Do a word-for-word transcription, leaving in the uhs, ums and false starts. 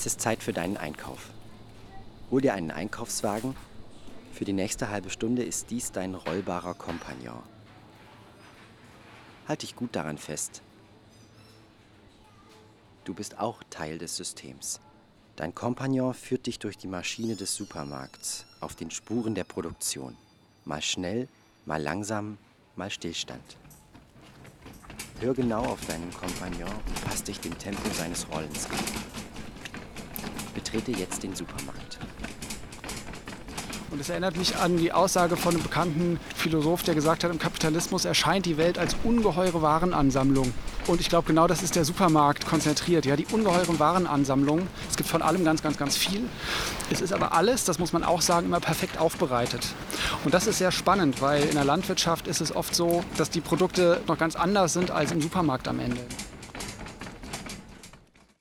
Es ist Zeit für deinen Einkauf. Hol dir einen Einkaufswagen. Für die nächste halbe Stunde ist dies dein rollbarer Kompagnon. Halt dich gut daran fest. Du bist auch Teil des Systems. Dein Kompagnon führt dich durch die Maschine des Supermarkts auf den Spuren der Produktion. Mal schnell, mal langsam, mal Stillstand. Hör genau auf deinen Kompagnon und passt dich dem Tempo seines Rollens an. Betrete jetzt den Supermarkt. Und es erinnert mich an die Aussage von einem bekannten Philosoph, der gesagt hat, im Kapitalismus erscheint die Welt als ungeheure Warenansammlung. Und ich glaube, genau das ist der Supermarkt konzentriert. Ja, die ungeheuren Warenansammlungen. Es gibt von allem ganz, ganz, ganz viel. Es ist aber alles, das muss man auch sagen, immer perfekt aufbereitet. Und das ist sehr spannend, weil in der Landwirtschaft ist es oft so, dass die Produkte noch ganz anders sind als im Supermarkt am Ende.